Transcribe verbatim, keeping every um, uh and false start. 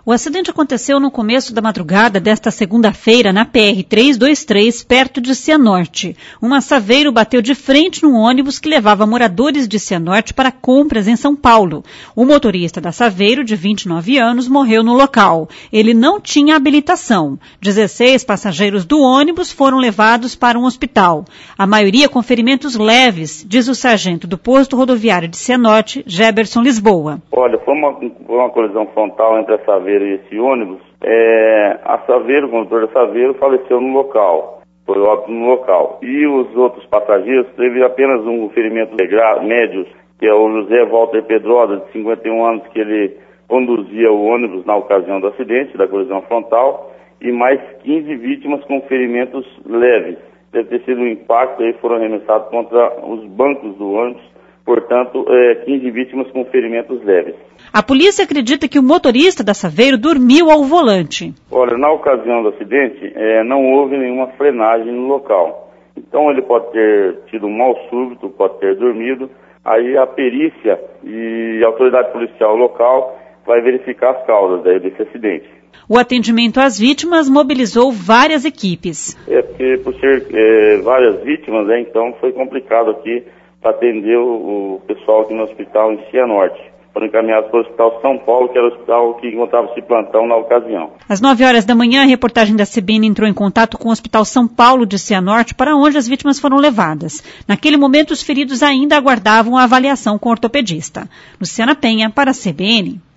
O acidente aconteceu no começo da madrugada desta segunda-feira na P R trezentos e vinte e três, perto de Cianorte. Um Saveiro bateu de frente num ônibus que levava moradores de Cianorte para compras em São Paulo. O motorista da Saveiro, de vinte e nove anos, morreu no local. Ele não tinha habilitação. dezesseis passageiros do ônibus foram levados para um hospital. A maioria com ferimentos leves, diz o sargento do posto rodoviário de Cianorte, Geberson Lisboa. Olha, foi uma, foi uma colisão frontal entre a Saveiro e esse ônibus. É, a Saveiro, o condutor da Saveiro, faleceu no local, foi óbito no local. E os outros passageiros teve apenas um ferimento médio, que é o José Walter Pedrosa, de cinquenta e um anos, que ele conduzia o ônibus na ocasião do acidente, da colisão frontal, e mais quinze vítimas com ferimentos leves. Deve ter sido um impacto, aí foram arremessados contra os bancos do ônibus, portanto, é, quinze vítimas com ferimentos leves. A polícia acredita que o motorista da Saveiro dormiu ao volante. Olha, na ocasião do acidente, é, não houve nenhuma frenagem no local. Então ele pode ter tido um mal súbito, pode ter dormido. Aí a perícia e a autoridade policial local vai verificar as causas daí desse acidente. O atendimento às vítimas mobilizou várias equipes. É porque por ser é, várias vítimas, né, então foi complicado aqui para atender o, o pessoal aqui no hospital em Cianorte. Foram encaminhados para o Hospital São Paulo, que era o hospital que encontrava-se plantão na ocasião. Às nove horas da manhã, a reportagem da C B N entrou em contato com o Hospital São Paulo de Cianorte, para onde as vítimas foram levadas. Naquele momento, os feridos ainda aguardavam a avaliação com o ortopedista. Luciana Penha, para a C B N.